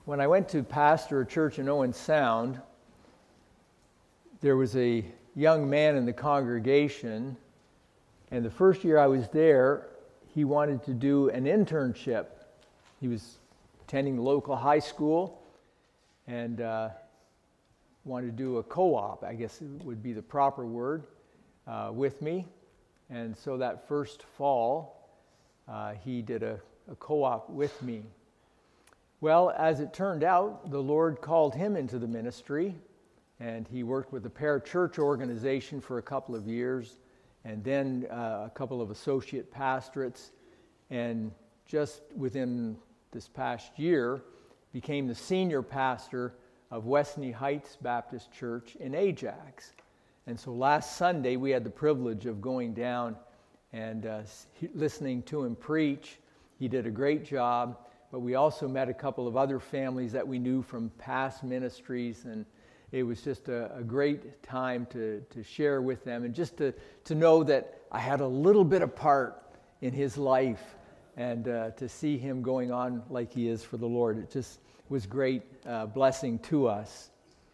When I went to pastor a church in Owen Sound, there was a young man in the congregation, and the first year I was there, he wanted to do an internship. He was attending the local high school and wanted to do a co-op, I guess it would be the proper word, with me. And so that first fall, he did a co-op with me. Well, as it turned out, the Lord called him into the ministry, and he worked with the parachurch organization for a couple of years, and then a couple of associate pastorates, and just within this past year, became the senior pastor of Westney Heights Baptist Church in Ajax. And so last Sunday, we had the privilege of going down and listening to him preach. He did a great job. But we also met a couple of other families that we knew from past ministries, and it was just a great time to share with them and just to know that I had a little bit of part in his life and to see him going on like he is for the Lord. It just was great blessing to us.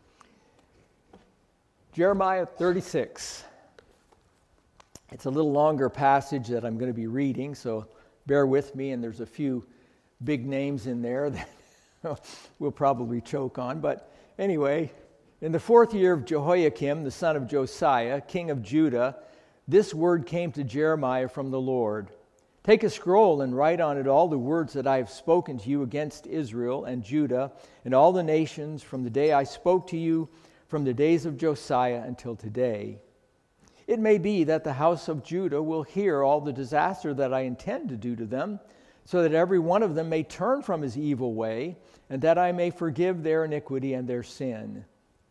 Jeremiah 36. It's a little longer passage that I'm going to be reading, so bear with me, and there's a few big names in there that we'll probably choke on. But anyway, in the 4th year of Jehoiakim, the son of Josiah, king of Judah, this word came to Jeremiah from the Lord. Take a scroll and write on it all the words that I have spoken to you against Israel and Judah and all the nations from the day I spoke to you, from the days of Josiah until today. It may be that the house of Judah will hear all the disaster that I intend to do to them, so that every one of them may turn from his evil way, and that I may forgive their iniquity and their sin.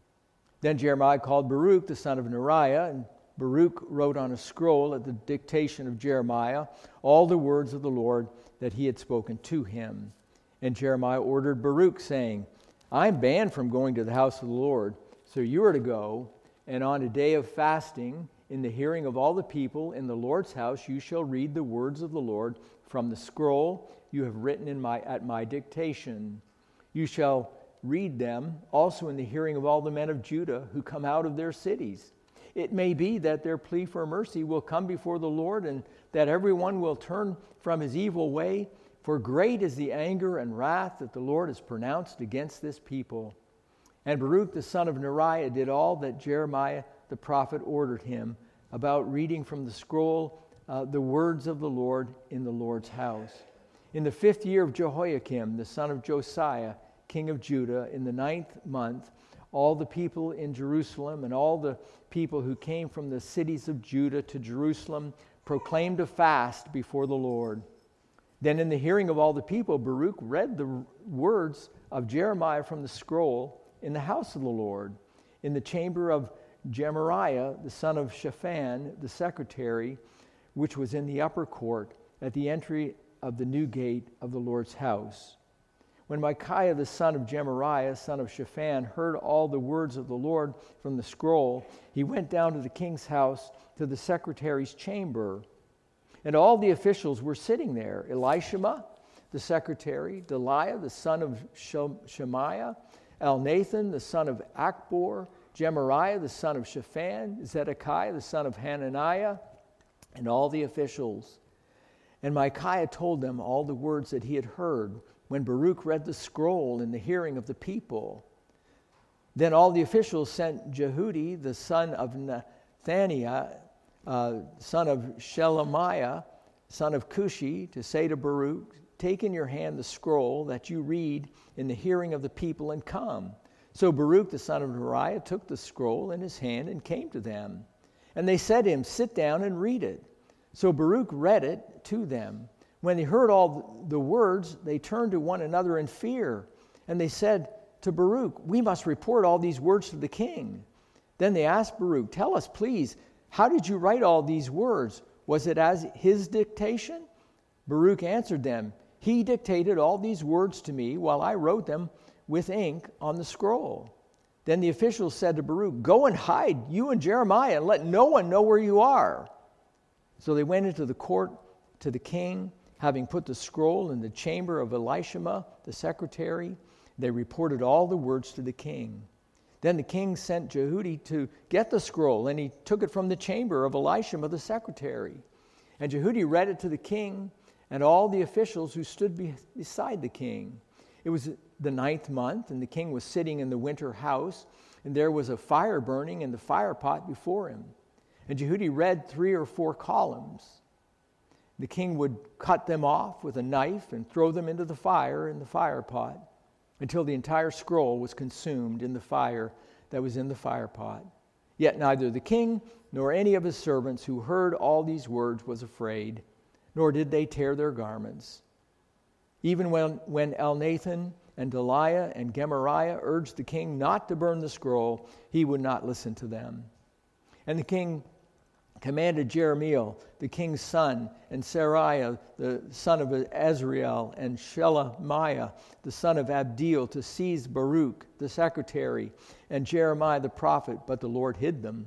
Then Jeremiah called Baruch, the son of Neriah, and Baruch wrote on a scroll at the dictation of Jeremiah all the words of the Lord that he had spoken to him. And Jeremiah ordered Baruch, saying, I am banned from going to the house of the Lord, so you are to go, and on a day of fasting, in the hearing of all the people in the Lord's house, you shall read the words of the Lord from the scroll you have written at my dictation. You shall read them also in the hearing of all the men of Judah who come out of their cities. It may be that their plea for mercy will come before the Lord, and that everyone will turn from his evil way, for great is the anger and wrath that the Lord has pronounced against this people. And Baruch the son of Neriah did all that Jeremiah the prophet ordered him about reading from the scroll the words of the Lord in the Lord's house. In the 5th year of Jehoiakim, the son of Josiah, king of Judah, in the 9th month, all the people in Jerusalem and all the people who came from the cities of Judah to Jerusalem proclaimed a fast before the Lord. Then in the hearing of all the people, Baruch read the words of Jeremiah from the scroll in the house of the Lord, in the chamber of Gemariah, the son of Shaphan, the secretary, which was in the upper court at the entry of the new gate of the Lord's house. When Micaiah, the son of Gemariah, son of Shaphan, heard all the words of the Lord from the scroll, he went down to the king's house to the secretary's chamber. And all the officials were sitting there: Elishama, the secretary, Delaiah, the son of Shemaiah, Elnathan, the son of Achbor, Gemariah, the son of Shaphan, Zedekiah, the son of Hananiah, and all the officials. And Micaiah told them all the words that he had heard when Baruch read the scroll in the hearing of the people. Then all the officials sent Jehudi, the son of Nathaniah, son of Shelemiah, son of Cushi, to say to Baruch, take in your hand the scroll that you read in the hearing of the people and come. So Baruch, the son of Neriah, took the scroll in his hand and came to them. And they said to him, sit down and read it. So Baruch read it to them. When they heard all the words, they turned to one another in fear. And they said to Baruch, we must report all these words to the king. Then they asked Baruch, tell us, please, how did you write all these words? Was it as his dictation? Baruch answered them, he dictated all these words to me while I wrote them with ink on the scroll. Then the officials said to Baruch, go and hide, you and Jeremiah, and let no one know where you are. So they went into the court to the king, having put the scroll in the chamber of Elishama, the secretary. They reported all the words to the king. Then the king sent Jehudi to get the scroll, and he took it from the chamber of Elishama the secretary. And Jehudi read it to the king and all the officials who stood beside the king. It was the 9th month, and the king was sitting in the winter house, and there was a fire burning in the fire pot before him. And Jehudi read 3 or 4 columns. The king would cut them off with a knife and throw them into the fire in the fire pot until the entire scroll was consumed in the fire that was in the fire pot. Yet neither the king nor any of his servants who heard all these words was afraid, nor did they tear their garments. Even when Elnathan and Delaiah and Gemariah urged the king not to burn the scroll, he would not listen to them. And the king commanded Jerahmeel, the king's son, and Seraiah, the son of Azriel, and Shelemiah, the son of Abdeel, to seize Baruch, the secretary, and Jeremiah the prophet, but the Lord hid them.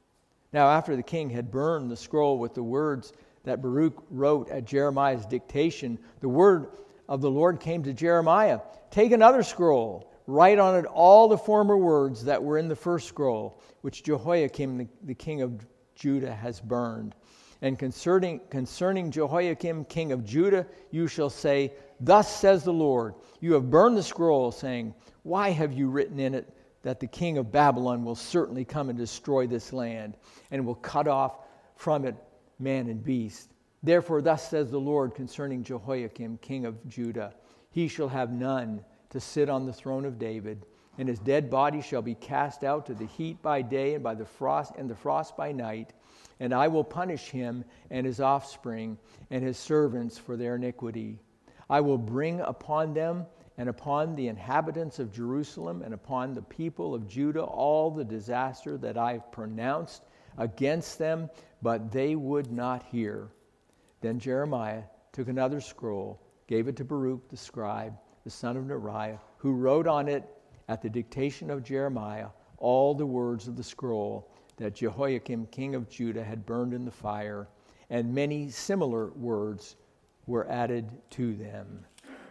Now after the king had burned the scroll with the words that Baruch wrote at Jeremiah's dictation, the word of the Lord came to Jeremiah, "Take another scroll, write on it all the former words that were in the first scroll, which Jehoiakim the king of Judah has burned. And concerning Jehoiakim king of Judah, you shall say, Thus says the Lord, you have burned the scroll, saying, Why have you written in it that the king of Babylon will certainly come and destroy this land, and will cut off from it man and beast? Therefore thus says the Lord concerning Jehoiakim king of Judah, he shall have none to sit on the throne of David, and his dead body shall be cast out to the heat by day and by the frost by night, and I will punish him and his offspring and his servants for their iniquity. I will bring upon them and upon the inhabitants of Jerusalem and upon the people of Judah all the disaster that I have pronounced against them, but they would not hear." Then Jeremiah took another scroll, gave it to Baruch the scribe, the son of Neriah, who wrote on it at the dictation of Jeremiah all the words of the scroll that Jehoiakim king of Judah had burned in the fire, and many similar words were added to them.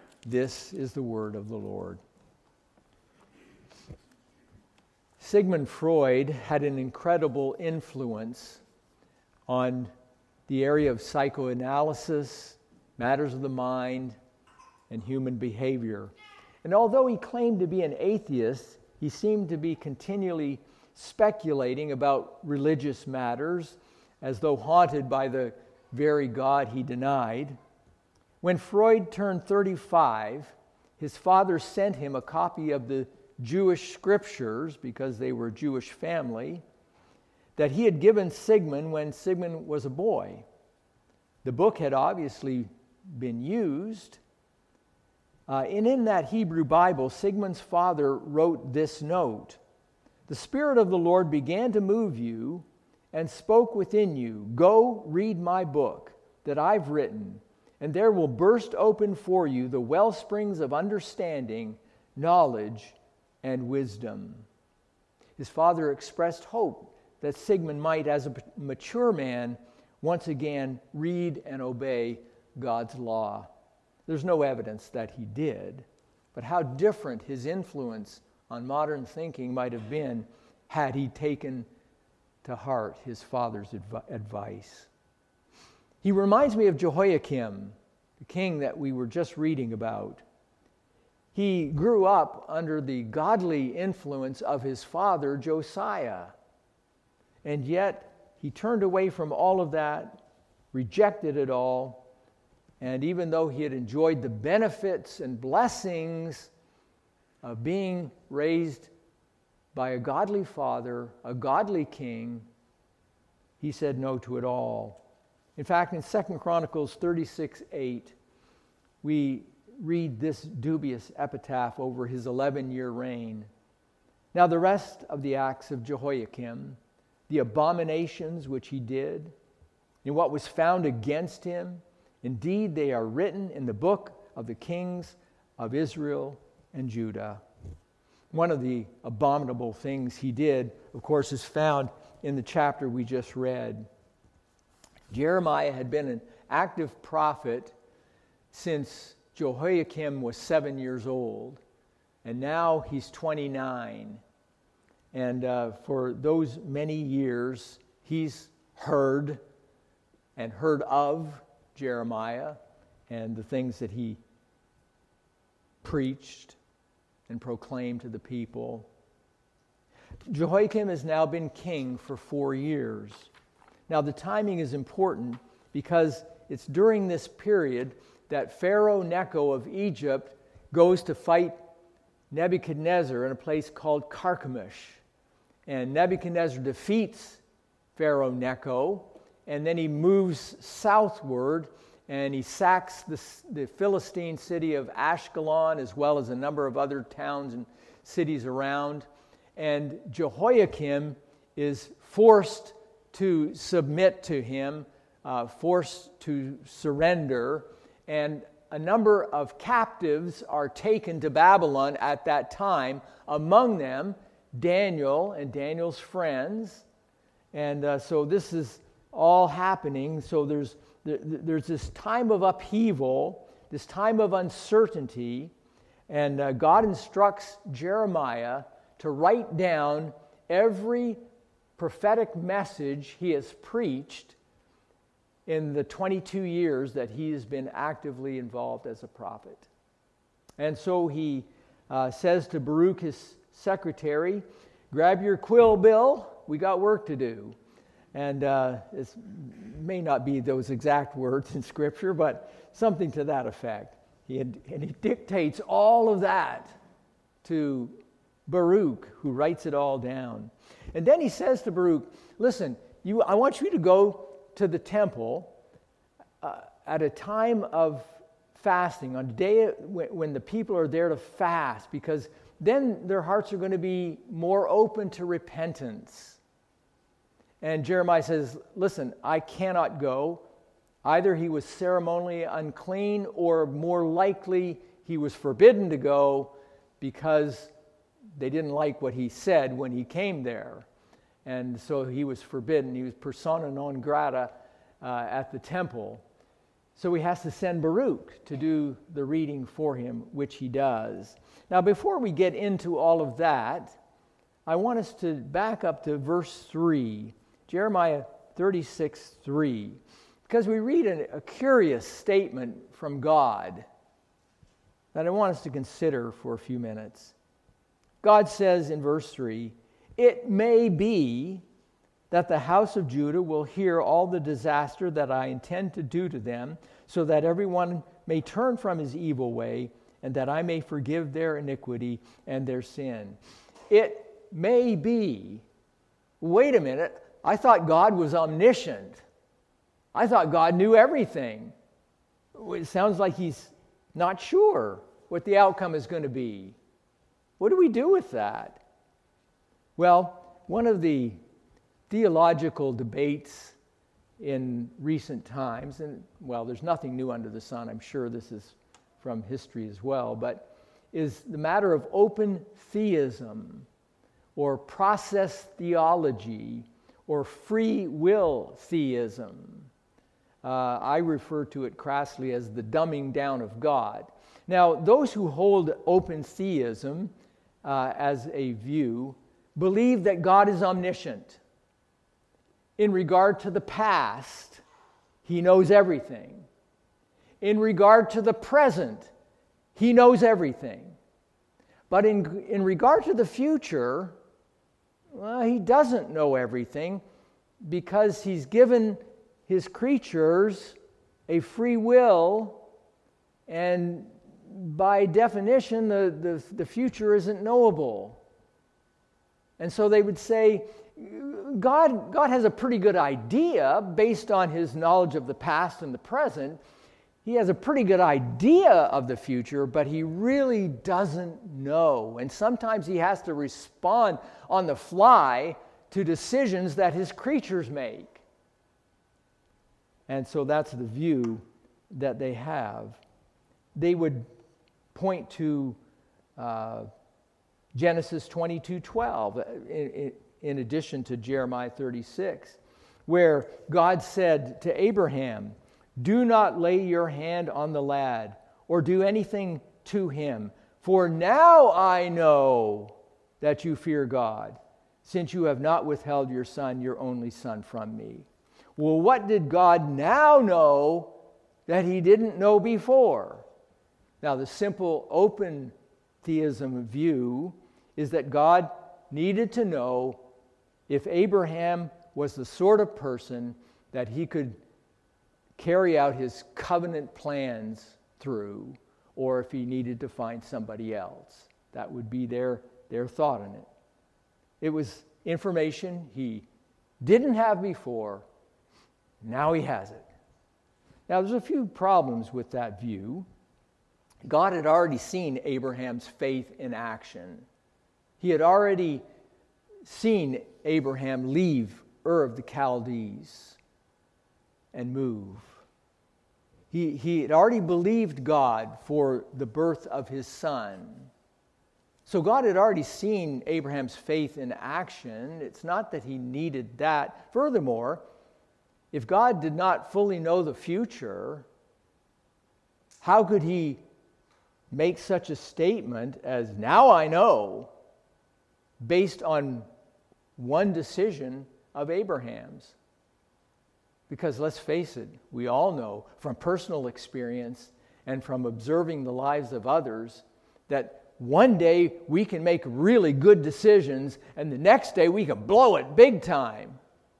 This is the word of the Lord. Sigmund Freud had an incredible influence on the area of psychoanalysis, matters of the mind, and human behavior. And although he claimed to be an atheist, he seemed to be continually speculating about religious matters as though haunted by the very God he denied. When Freud turned 35, his father sent him a copy of the Jewish scriptures, because they were a Jewish family, that he had given Sigmund when Sigmund was a boy. The book had obviously been used. And in that Hebrew Bible, Sigmund's father wrote this note: "The Spirit of the Lord began to move you and spoke within you, Go read my book that I've written, and there will burst open for you the well springs of understanding, knowledge, and wisdom." His father expressed hope that Sigmund might, as a mature man, once again read and obey God's law. There's no evidence that he did, but how different his influence on modern thinking might have been had he taken to heart his father's advice. He reminds me of Jehoiakim, the king that we were just reading about. He grew up under the godly influence of his father, Josiah, and yet he turned away from all of that, rejected it all, and even though he had enjoyed the benefits and blessings of being raised by a godly father, a godly king, he said no to it all. In fact, in 2 Chronicles 36:8, we read this dubious epitaph over his 11-year reign. "Now the rest of the acts of Jehoiakim, the abominations which he did, and what was found against him, indeed they are written in the book of the kings of Israel and Judah." One of the abominable things he did, of course, is found in the chapter we just read. Jeremiah had been an active prophet since Jehoiakim was 7 years old. and now he's 29. And for those many years, he's heard of Jeremiah and the things that he preached and proclaimed to the people. Jehoiakim has now been king for 4 years. Now the timing is important because it's during this period that Pharaoh Necho of Egypt goes to fight Nebuchadnezzar in a place called Carchemish. And Nebuchadnezzar defeats Pharaoh Necho, and then he moves southward and he sacks the Philistine city of Ashkelon as well as a number of other towns and cities around. And Jehoiakim is forced to submit to him, forced to surrender, and a number of captives are taken to Babylon at that time, among them Daniel and Daniel's friends. And so this is all happening. So there's this time of upheaval, this time of uncertainty, and God instructs Jeremiah to write down every prophetic message he has preached in the 22 years that he has been actively involved as a prophet. And so he says to Baruch, his secretary, grab your quill, Bill, we got work to do. And it may not be those exact words in Scripture, but something to that effect. And he dictates all of that to Baruch, who writes it all down. And then he says to Baruch, listen, I want you to go to the temple at a time of fasting, on a day when the people are there to fast, because then their hearts are going to be more open to repentance. And Jeremiah says, listen, I cannot go. Either he was ceremonially unclean, or more likely he was forbidden to go because they didn't like what he said when he came there. And so he was forbidden. He was persona non grata at the temple. So he has to send Baruch to do the reading for him, which he does. Now, before we get into all of that, I want us to back up to verse 3, Jeremiah 36:3, because we read a curious statement from God that I want us to consider for a few minutes. God says in verse 3, "It may be that the house of Judah will hear all the disaster that I intend to do to them, so that everyone may turn from his evil way, and that I may forgive their iniquity and their sin." It may be. Wait a minute. I thought God was omniscient. I thought God knew everything. It sounds like he's not sure what the outcome is going to be. What do we do with that? Well, one of the theological debates in recent times, and well, there's nothing new under the sun, I'm sure this is from history as well, but is the matter of open theism, or process theology, or free will theism. I refer to it crassly as the dumbing down of God. Now, those who hold open theism as a view believe that God is omniscient. In regard to the past, he knows everything. In regard to the present, he knows everything. But in regard to the future, well, he doesn't know everything, because he's given his creatures a free will, and by definition, the future isn't knowable. And so they would say, God has a pretty good idea based on his knowledge of the past and the present. He has a pretty good idea of the future, but he really doesn't know. And sometimes he has to respond on the fly to decisions that his creatures make. And so that's the view that they have. They would point to Genesis 22:12 in addition to Jeremiah 36, where God said to Abraham, "Do not lay your hand on the lad or do anything to him, For now I know that you fear God, since you have not withheld your son, your only son, from me. Well, what did God now know that he didn't know before? Now, the simple open theism view is that God needed to know if Abraham was the sort of person that he could carry out his covenant plans through, or if he needed to find somebody else. That would be their thought on it. It was information he didn't have before. Now he has it. Now, there's a few problems with that view. God had already seen Abraham's faith in action. He had already seen Abraham leave Ur of the Chaldees and move. He had already believed God for the birth of his son. So God had already seen Abraham's faith in action. It's not that he needed that. Furthermore, if God did not fully know the future, how could he make such a statement as, now I know, based on one decision of Abraham's? Because let's face it, we all know from personal experience and from observing the lives of others that one day we can make really good decisions and the next day we can blow it big time.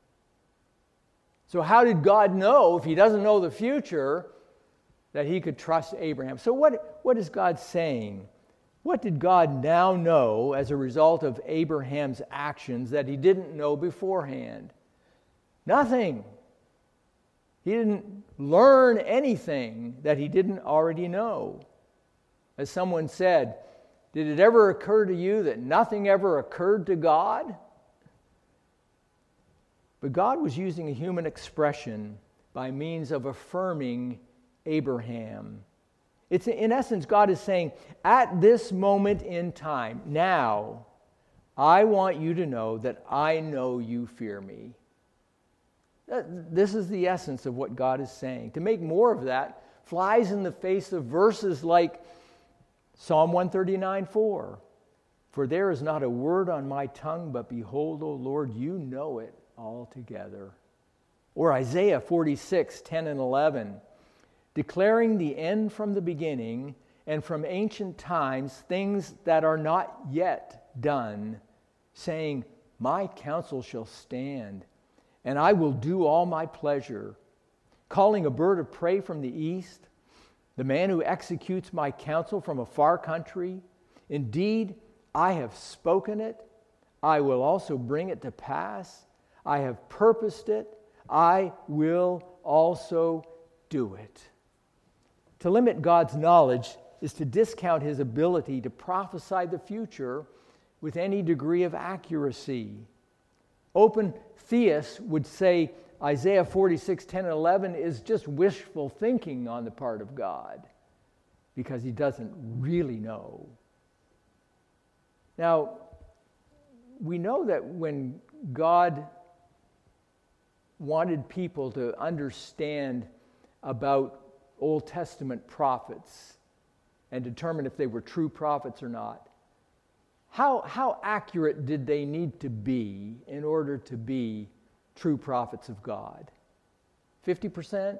So how did God know, if he doesn't know the future, that he could trust Abraham? So what is God saying? What did God now know as a result of Abraham's actions that he didn't know beforehand? Nothing. He didn't learn anything that he didn't already know. As someone said, did it ever occur to you that nothing ever occurred to God? But God was using a human expression by means of affirming Abraham. It's in essence, God is saying, at this moment in time, now, I want you to know that I know you fear me. This is the essence of what God is saying. To make more of that flies in the face of verses like Psalm 139:4. For there is not a word on my tongue, but behold, O Lord, you know it altogether. Or Isaiah 46:10 and 11. Declaring the end from the beginning, and from ancient times things that are not yet done, saying, my counsel shall stand, and I will do all my pleasure. Calling a bird of prey from the east, the man who executes my counsel from a far country. Indeed, I have spoken it. I will also bring it to pass. I have purposed it. I will also do it. To limit God's knowledge is to discount his ability to prophesy the future with any degree of accuracy. Open theists would say Isaiah 46:10 and 11 is just wishful thinking on the part of God because he doesn't really know. Now, we know that when God wanted people to understand about Old Testament prophets and determine if they were true prophets or not, how accurate did they need to be in order to be true prophets of God? 50%?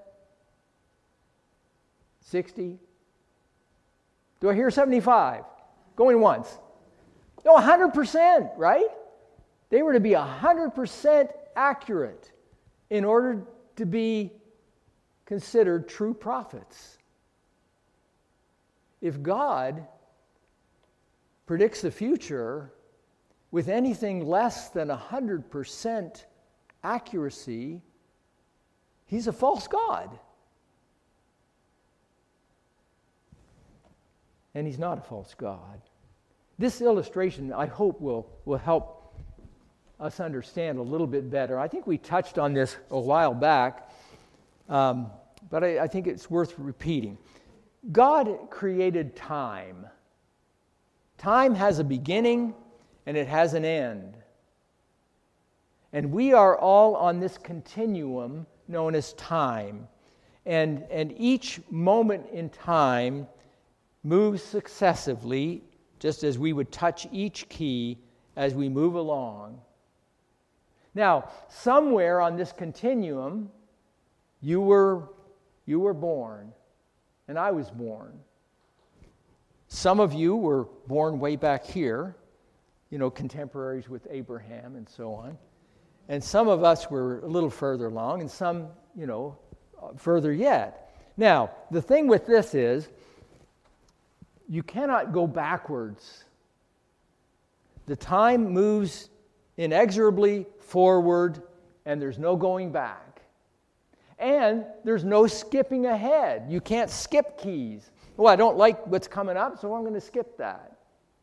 60? Do I hear 75? Going once. No, 100%, right? They were to be 100% accurate in order to be considered true prophets. If God predicts the future with anything less than 100% accuracy, he's a false god. And he's not a false god. This illustration, I hope, will help us understand a little bit better. I think we touched on this a while back, but I think it's worth repeating. God created time. Time has a beginning and it has an end. And we are all on this continuum known as time. And each moment in time moves successively, just as we would touch each key as we move along. Now, somewhere on this continuum, you were born, and I was born. Some of you were born way back here, contemporaries with Abraham and so on. And some of us were a little further along, and some, further yet. Now, the thing with this is, you cannot go backwards. The time moves inexorably forward, and there's no going back. And there's no skipping ahead. You can't skip keys. Well, I don't like what's coming up, so I'm going to skip that.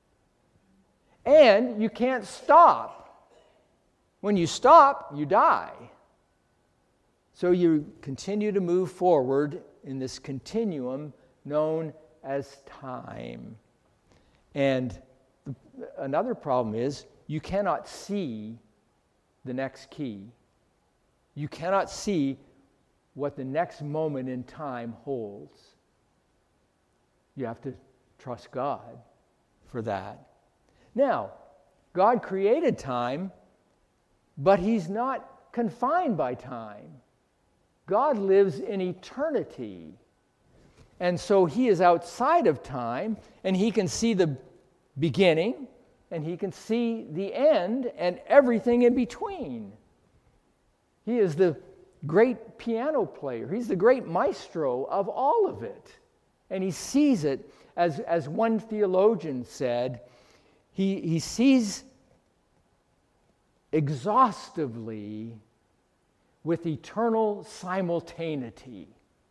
And you can't stop. When you stop, you die. So you continue to move forward in this continuum known as time. And another problem is you cannot see the next key. You cannot see what the next moment in time holds. You have to trust God for that. Now, God created time, but He's not confined by time. God lives in eternity. And so He is outside of time, and He can see the beginning, and He can see the end, and everything in between. He is the great piano player. He's the great maestro of all of it. And He sees it, as one theologian said, He sees exhaustively with eternal simultaneity.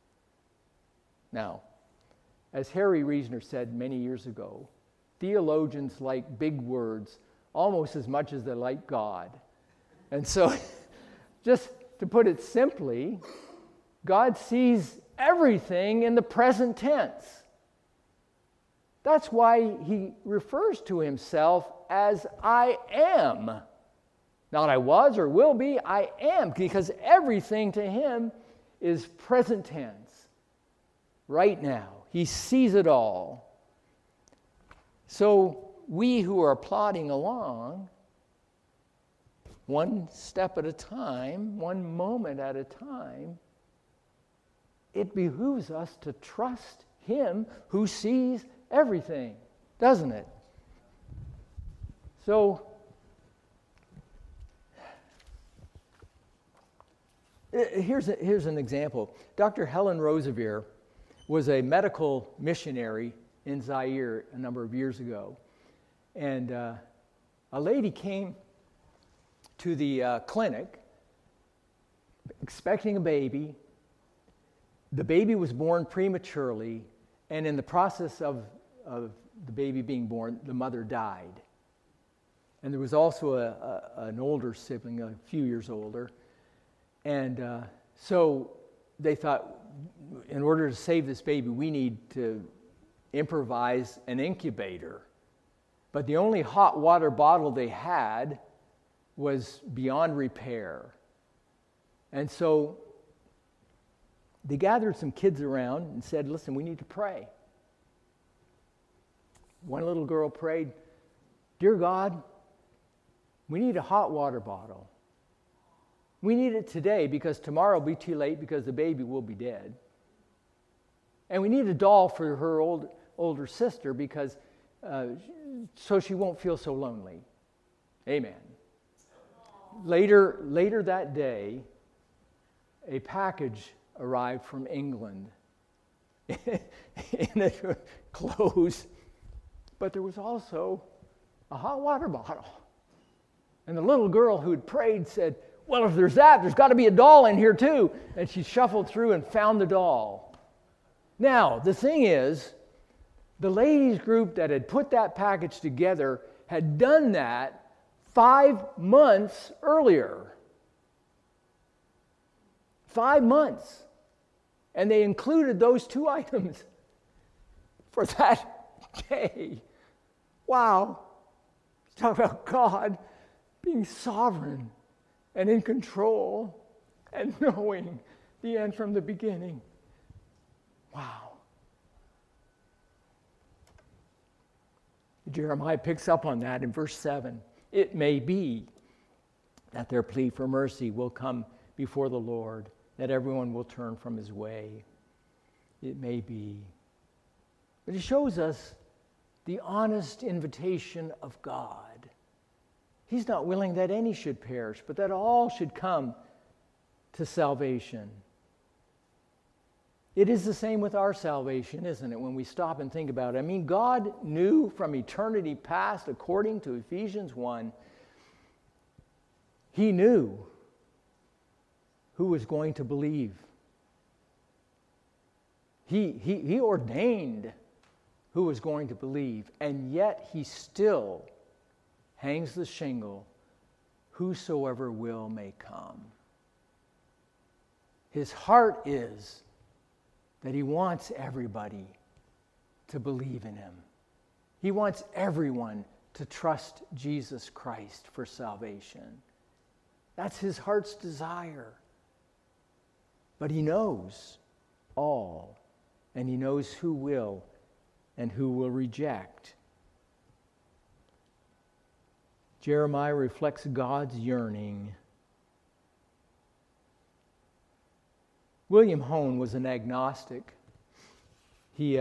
Now, as Harry Reasoner said many years ago, theologians like big words almost as much as they like God. And so, just to put it simply, God sees everything in the present tense. That's why He refers to Himself as I am. Not I was or will be, I am, because everything to Him is present tense. Right now. He sees it all. So we who are plodding along, one step at a time, one moment at a time, it behooves us to trust Him who sees everything, doesn't it? So, here's an example. Dr. Helen Roseveare was a medical missionary in Zaire a number of years ago. And a lady came to the clinic expecting a baby. The baby was born prematurely, and in the process of the baby being born, the mother died. And there was also an older sibling, a few years older. And so they thought, in order to save this baby, we need to improvise an incubator. But the only hot water bottle they had was beyond repair. And so they gathered some kids around and said, listen, we need to pray. One little girl prayed, Dear God, we need a hot water bottle. We need it today because tomorrow will be too late because the baby will be dead. And we need a doll for her older sister because so she won't feel so lonely. Amen. Later that day, a package arrived from England. And it was closed, but there was also a hot water bottle. And the little girl who had prayed said, well, if there's that, there's got to be a doll in here too. And she shuffled through and found the doll. Now, the thing is, the ladies group that had put that package together had done that 5 months earlier. 5 months. And they included those 2 items for that day. Wow. Talk about God being sovereign and in control and knowing the end from the beginning. Wow. Jeremiah picks up on that in verse 7. It may be that their plea for mercy will come before the Lord, that everyone will turn from his way. It may be. But it shows us the honest invitation of God. He's not willing that any should perish, but that all should come to salvation. It is the same with our salvation, isn't it, when we stop and think about it? I mean, God knew from eternity past, according to Ephesians 1, He knew who was going to believe. He ordained who was going to believe, and yet He still hangs the shingle, whosoever will may come. His heart is that He wants everybody to believe in Him. He wants everyone to trust Jesus Christ for salvation. That's His heart's desire. But He knows all, and He knows who will and who will reject. Jeremiah reflects God's yearning. William Hone was an agnostic. He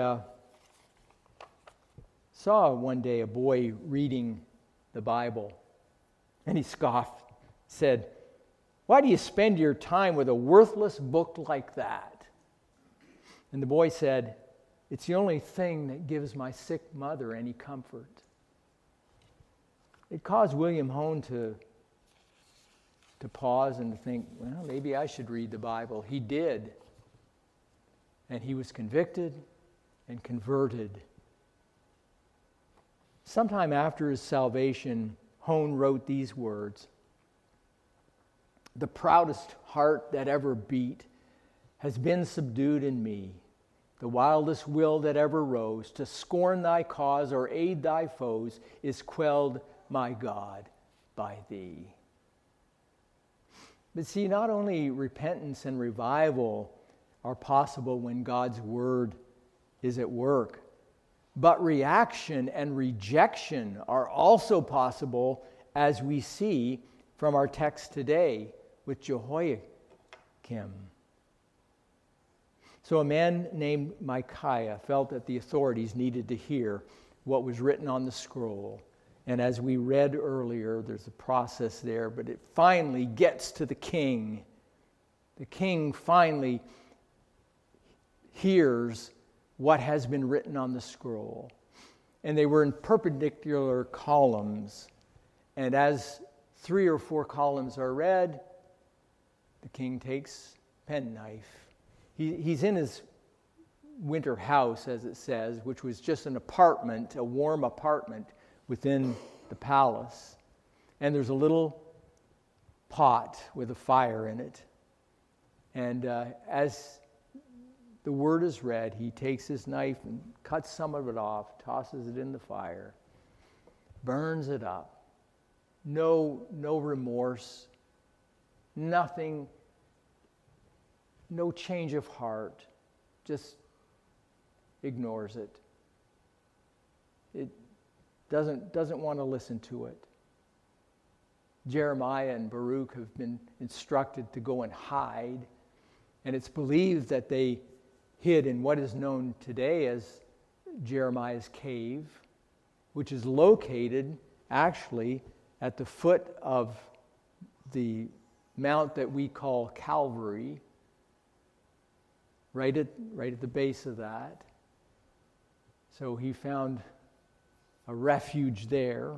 saw one day a boy reading the Bible, and he scoffed, said, "Why do you spend your time with a worthless book like that?" And the boy said, "It's the only thing that gives my sick mother any comfort." It caused William Hone to pause and to think, well, maybe I should read the Bible. He did. And he was convicted and converted. Sometime after his salvation, Hone wrote these words: "The proudest heart that ever beat has been subdued in me. The wildest will that ever rose to scorn thy cause or aid thy foes is quelled, my God, by thee." But see, not only repentance and revival are possible when God's word is at work, but reaction and rejection are also possible, as we see from our text today with Jehoiakim. So a man named Micaiah felt that the authorities needed to hear what was written on the scroll. And as we read earlier, there's a process there, but it finally gets to the king. The king finally hears what has been written on the scroll. And they were in perpendicular columns. And as 3 or 4 columns are read, the king takes a penknife. He's in his winter house, as it says, which was just an apartment, a warm apartment within the palace. And there's a little pot with a fire in it. And as the word is read, he takes his knife and cuts some of it off, tosses it in the fire, burns it up. No remorse, nothing, no change of heart, just ignores it. It doesn't want to listen to it. Jeremiah and Baruch have been instructed to go and hide, and it's believed that they hid in what is known today as Jeremiah's cave, which is located actually at the foot of the mount that we call Calvary, right at the base of that. So he found a refuge there.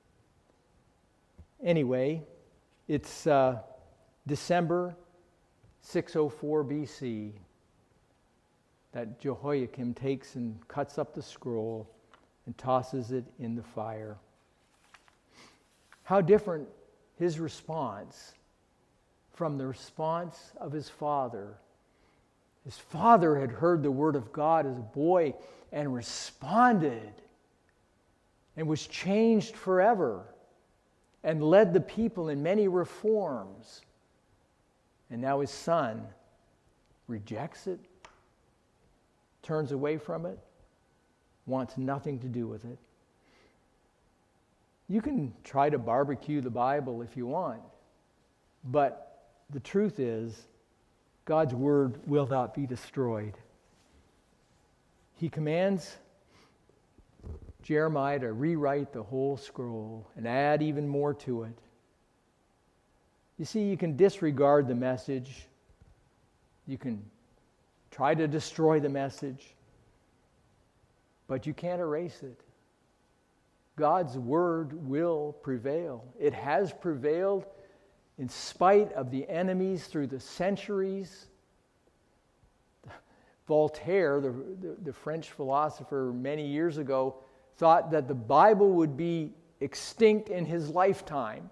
Anyway, it's December 604 BC that Jehoiakim takes and cuts up the scroll and tosses it in the fire. How different his response from the response of his father. His father had heard the word of God as a boy and responded and was changed forever and led the people in many reforms. And now his son rejects it, turns away from it, wants nothing to do with it. You can try to barbecue the Bible if you want, but the truth is, God's word will not be destroyed. He commands Jeremiah to rewrite the whole scroll and add even more to it. You see, you can disregard the message. You can try to destroy the message, but you can't erase it. God's word will prevail. It has prevailed in spite of the enemies through the centuries. Voltaire, the French philosopher many years ago, thought that the Bible would be extinct in his lifetime.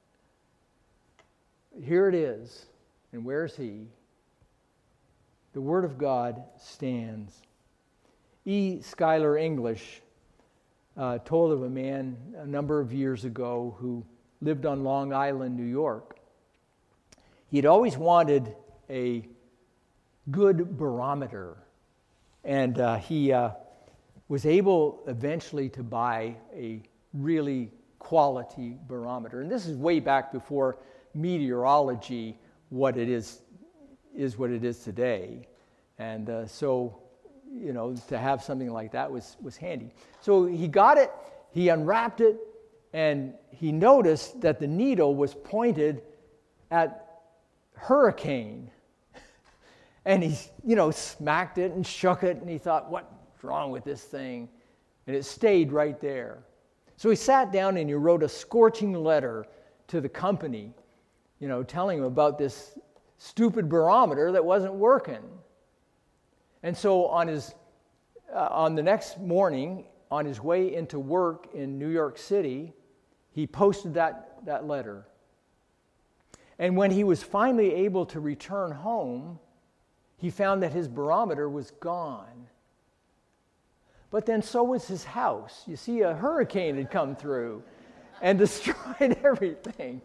Here it is. And where's he? The Word of God stands. E. Schuyler English told of a man a number of years ago who lived on Long Island, New York. He had always wanted a good barometer, and he was able eventually to buy a really quality barometer. And this is way back before meteorology, what it is what it is today. And so, you know, to have something like that was handy. So he got it, he unwrapped it, and he noticed that the needle was pointed at hurricane. And he, smacked it and shook it, and he thought, what's wrong with this thing? And it stayed right there. So he sat down and he wrote a scorching letter to the company, telling them about this stupid barometer that wasn't working. And so on the next morning, on his way into work in New York City, he posted that letter. And when he was finally able to return home, he found that his barometer was gone. But then so was his house. You see, a hurricane had come through and destroyed everything.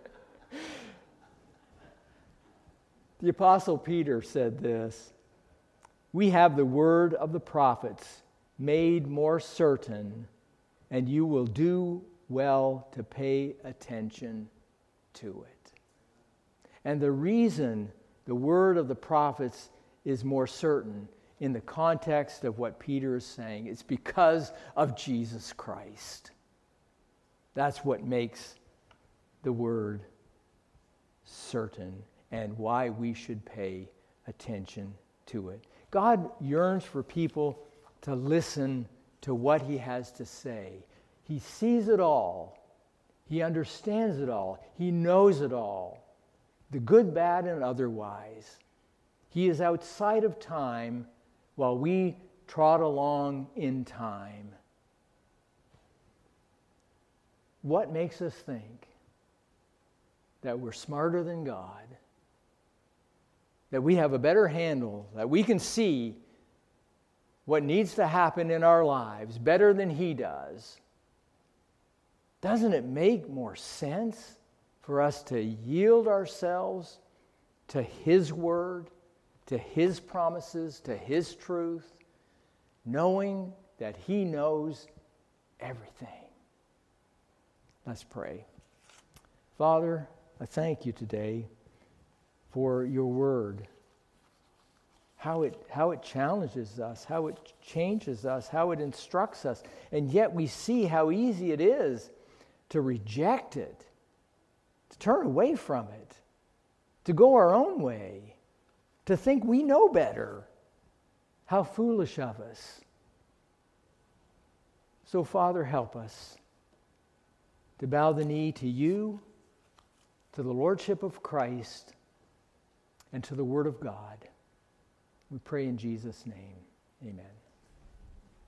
The Apostle Peter said this: "We have the word of the prophets made more certain, and you will do well to pay attention to it." And the reason the word of the prophets is more certain in the context of what Peter is saying, it's because of Jesus Christ. That's what makes the word certain and why we should pay attention to it. God yearns for people to listen to what he has to say. He sees it all. He understands it all. He knows it all. The good, bad, and otherwise. He is outside of time while we trot along in time. What makes us think that we're smarter than God? That we have a better handle, that we can see what needs to happen in our lives better than he does? Doesn't it make more sense for us to yield ourselves to his word, to his promises, to his truth, knowing that he knows everything? Let's pray. Father, I thank you today for your word, how it challenges us, how it changes us, how it instructs us, and yet we see how easy it is to reject it, to turn away from it, to go our own way, to think we know better. How foolish of us. So, Father, help us to bow the knee to you, to the Lordship of Christ, and to the Word of God. We pray in Jesus' name. Amen.